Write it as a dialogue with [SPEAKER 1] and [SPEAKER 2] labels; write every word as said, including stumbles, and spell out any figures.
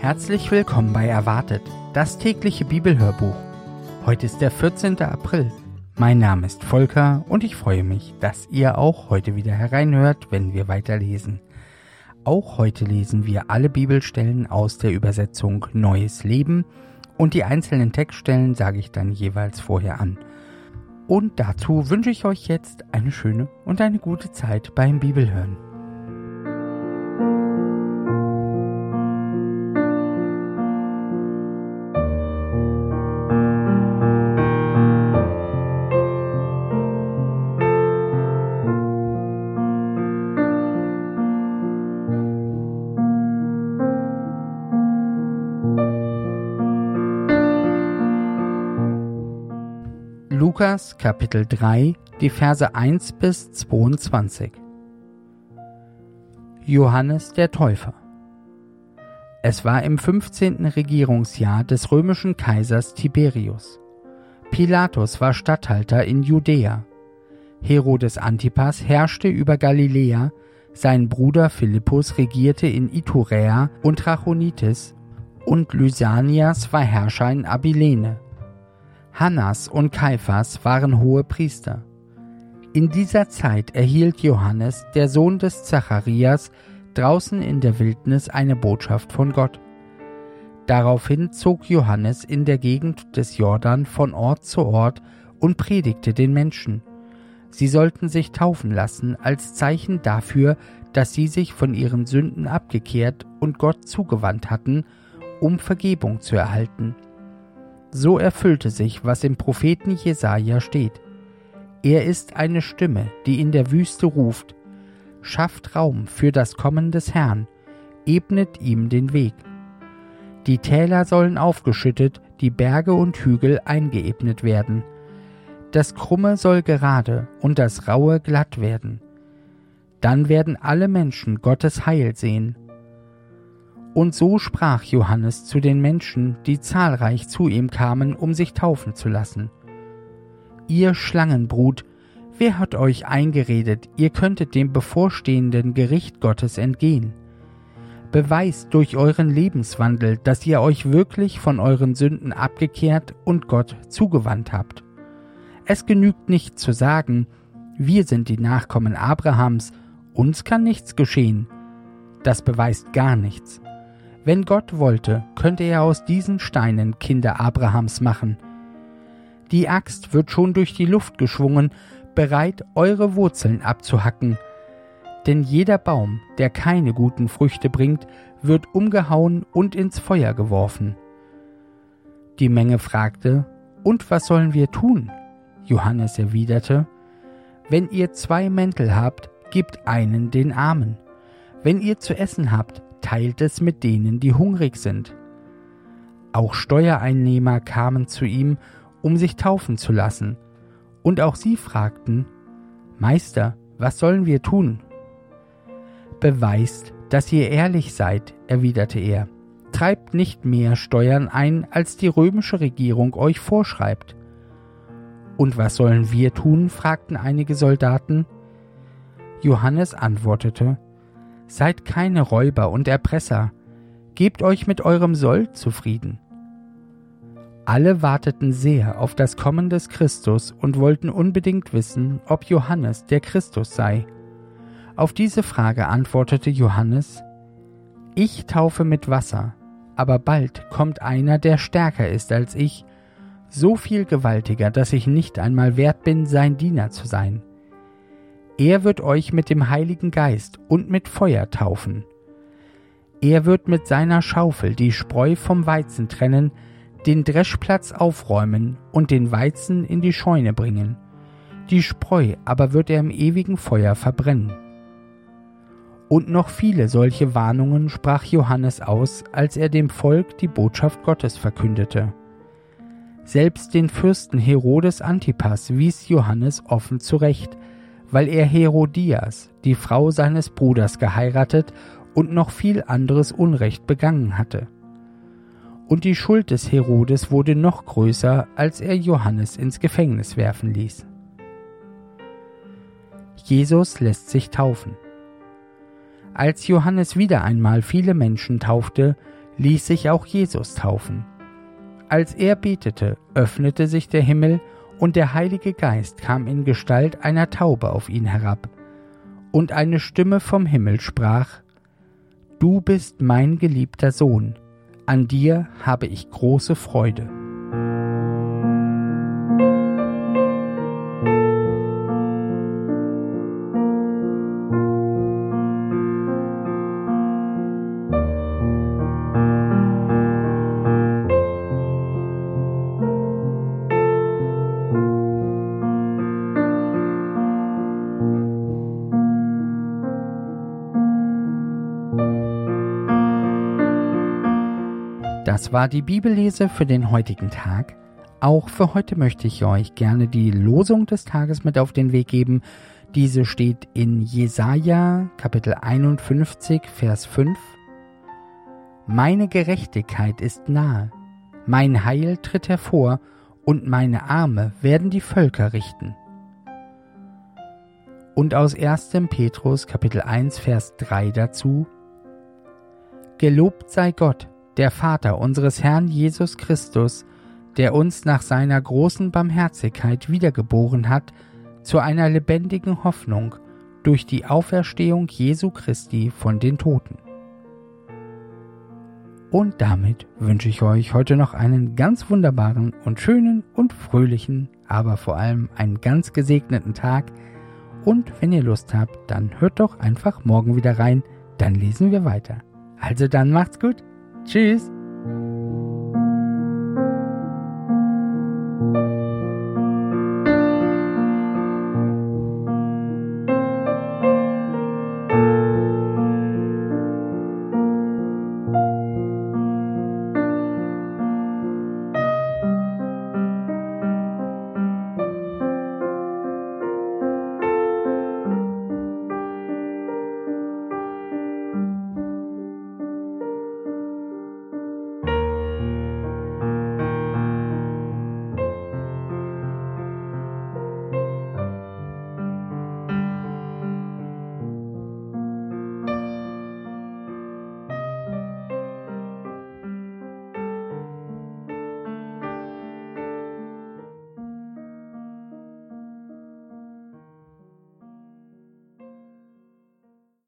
[SPEAKER 1] Herzlich willkommen bei Erwartet, das tägliche Bibelhörbuch. Heute ist der vierzehnter April. Mein Name ist Volker und ich freue mich, dass ihr auch heute wieder hereinhört, wenn wir weiterlesen. Auch heute lesen wir alle Bibelstellen aus der Übersetzung Neues Leben und die einzelnen Textstellen sage ich dann jeweils vorher an. Und dazu wünsche ich euch jetzt eine schöne und eine gute Zeit beim Bibelhören. Lukas Kapitel drei, die Verse eins bis zweiundzwanzig. Johannes der Täufer. Es war im fünfzehnten Regierungsjahr des römischen Kaisers Tiberius. Pilatus war Statthalter in Judäa. Herodes Antipas herrschte über Galiläa, sein Bruder Philippus regierte in Iturea und Trachonitis und Lysanias war Herrscher in Abilene. Hannas und Kaiphas waren hohe Priester. In dieser Zeit erhielt Johannes, der Sohn des Zacharias, draußen in der Wildnis eine Botschaft von Gott. Daraufhin zog Johannes in der Gegend des Jordan von Ort zu Ort und predigte den Menschen. Sie sollten sich taufen lassen als Zeichen dafür, dass sie sich von ihren Sünden abgekehrt und Gott zugewandt hatten, um Vergebung zu erhalten. So erfüllte sich, was im Propheten Jesaja steht. Er ist eine Stimme, die in der Wüste ruft: Schafft Raum für das Kommen des Herrn, ebnet ihm den Weg. Die Täler sollen aufgeschüttet, die Berge und Hügel eingeebnet werden. Das Krumme soll gerade und das Raue glatt werden. Dann werden alle Menschen Gottes Heil sehen. Und so sprach Johannes zu den Menschen, die zahlreich zu ihm kamen, um sich taufen zu lassen. Ihr Schlangenbrut, wer hat euch eingeredet, ihr könntet dem bevorstehenden Gericht Gottes entgehen? Beweist durch euren Lebenswandel, dass ihr euch wirklich von euren Sünden abgekehrt und Gott zugewandt habt. Es genügt nicht zu sagen, wir sind die Nachkommen Abrahams, uns kann nichts geschehen. Das beweist gar nichts. Wenn Gott wollte, könnte er aus diesen Steinen Kinder Abrahams machen. Die Axt wird schon durch die Luft geschwungen, bereit, eure Wurzeln abzuhacken. Denn jeder Baum, der keine guten Früchte bringt, wird umgehauen und ins Feuer geworfen. Die Menge fragte: Und was sollen wir tun? Johannes erwiderte: Wenn ihr zwei Mäntel habt, gebt einen den Armen. Wenn ihr zu essen habt, teilt es mit denen, die hungrig sind. Auch Steuereinnehmer kamen zu ihm, um sich taufen zu lassen. Und auch sie fragten: Meister, was sollen wir tun? Beweist, dass ihr ehrlich seid, erwiderte er. Treibt nicht mehr Steuern ein, als die römische Regierung euch vorschreibt. Und was sollen wir tun? Fragten einige Soldaten. Johannes antwortete: Seid keine Räuber und Erpresser, gebt euch mit eurem Sold zufrieden. Alle warteten sehr auf das Kommen des Christus und wollten unbedingt wissen, ob Johannes der Christus sei. Auf diese Frage antwortete Johannes: Ich taufe mit Wasser, aber bald kommt einer, der stärker ist als ich, so viel gewaltiger, dass ich nicht einmal wert bin, sein Diener zu sein. Er wird euch mit dem Heiligen Geist und mit Feuer taufen. Er wird mit seiner Schaufel die Spreu vom Weizen trennen, den Dreschplatz aufräumen und den Weizen in die Scheune bringen. Die Spreu aber wird er im ewigen Feuer verbrennen. Und noch viele solche Warnungen sprach Johannes aus, als er dem Volk die Botschaft Gottes verkündete. Selbst den Fürsten Herodes Antipas wies Johannes offen zurecht, weil er Herodias, die Frau seines Bruders, geheiratet und noch viel anderes Unrecht begangen hatte. Und die Schuld des Herodes wurde noch größer, als er Johannes ins Gefängnis werfen ließ. Jesus lässt sich taufen. Als Johannes wieder einmal viele Menschen taufte, ließ sich auch Jesus taufen. Als er betete, öffnete sich der Himmel, und der Heilige Geist kam in Gestalt einer Taube auf ihn herab. Und eine Stimme vom Himmel sprach: Du bist mein geliebter Sohn, an dir habe ich große Freude. Das war die Bibellese für den heutigen Tag. Auch für heute möchte ich euch gerne die Losung des Tages mit auf den Weg geben. Diese steht in Jesaja Kapitel einundfünfzig, Vers fünf. Meine Gerechtigkeit ist nahe, mein Heil tritt hervor, und meine Arme werden die Völker richten. Und aus erstem Petrus Kapitel eins, Vers drei dazu: Gelobt sei Gott, der Vater unseres Herrn Jesus Christus, der uns nach seiner großen Barmherzigkeit wiedergeboren hat, zu einer lebendigen Hoffnung durch die Auferstehung Jesu Christi von den Toten. Und damit wünsche ich euch heute noch einen ganz wunderbaren und schönen und fröhlichen, aber vor allem einen ganz gesegneten Tag. Und wenn ihr Lust habt, dann hört doch einfach morgen wieder rein, dann lesen wir weiter. Also dann macht's gut. Tschüss!